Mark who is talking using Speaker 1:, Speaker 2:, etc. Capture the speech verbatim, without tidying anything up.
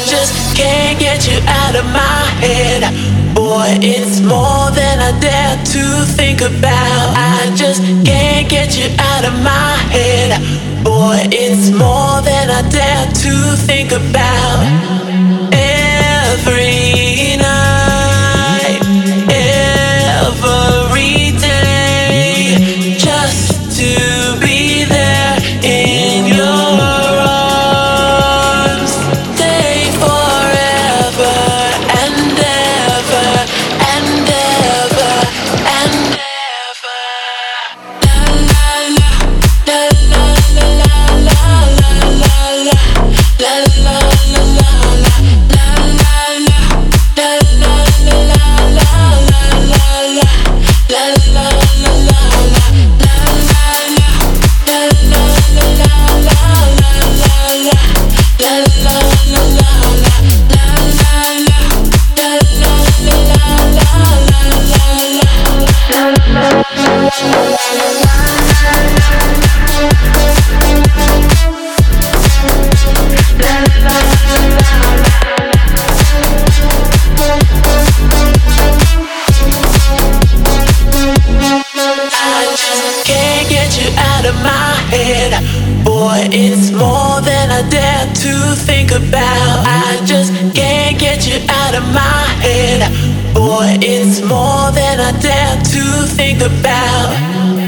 Speaker 1: just can't get you out of my head. Boy, it's more than I dare to think about. I just can't get you out of my head. Boy, it's more than I dare to think about. Every night, every day, just to be there in your arms. Stay forever and ever and ever and ever. La la la la la la la la la la la la la la. Boy, it's more than I dare to think about. I just can't get you out of my head. Boy, it's more than I dare to think about.